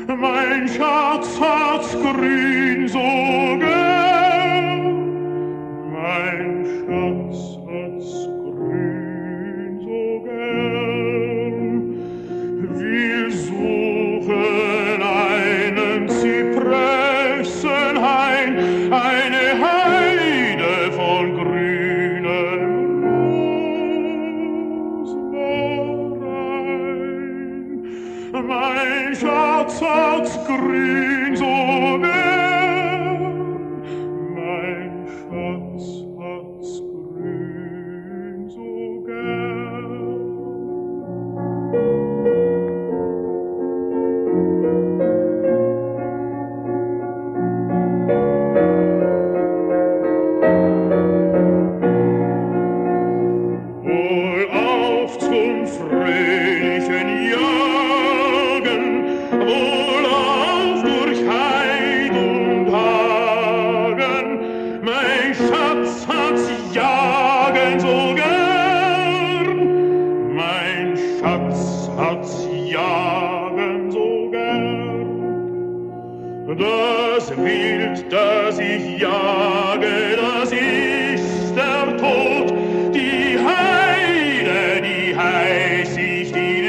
Mein Schatz hat's grün so gern, mein Schatz hat's grün so gern. Wir suchen einen Zypressenhain, eine Heide von grünem Rosmarin. Mein Schatz hat's grün so gern, mein Schatz hat's grün so gern. Wohlauf zum fröhlichen Jagen, wohlauf durch Heid und Hagen, mein Schatz hat's jagen so gern, mein Schatz hat's jagen so gern. Das Wild, das ich jage, das ist der Tod, die Heide, die heiß ich die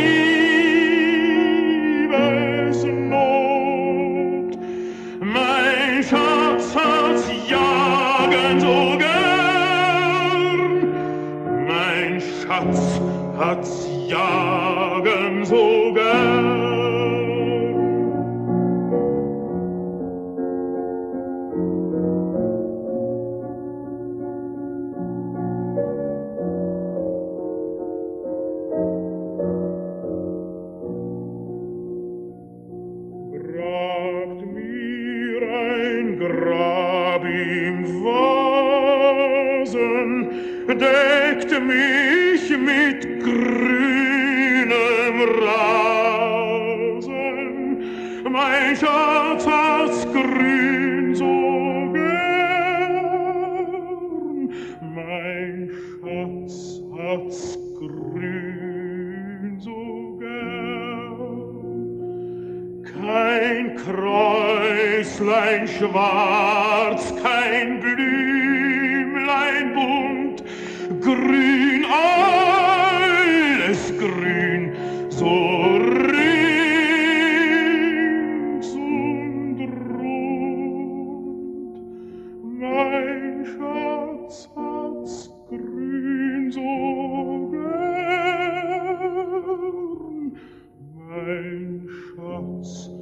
Liebesnot. Mein Schatz hat's jagen so gern, mein Schatz hat's jagen so gern. Grabt mir ein Grab im Wasen, deckt mich mit grünem Rasen. Mein Schatz hat's grün so gern, mein Schatz hat's grün so gern. Kein Kräuslein schwarz, kein Blümlein bunt, grün, alles grün, so rings und rund. Mein Schatz hat's grün so gern, mein Schatz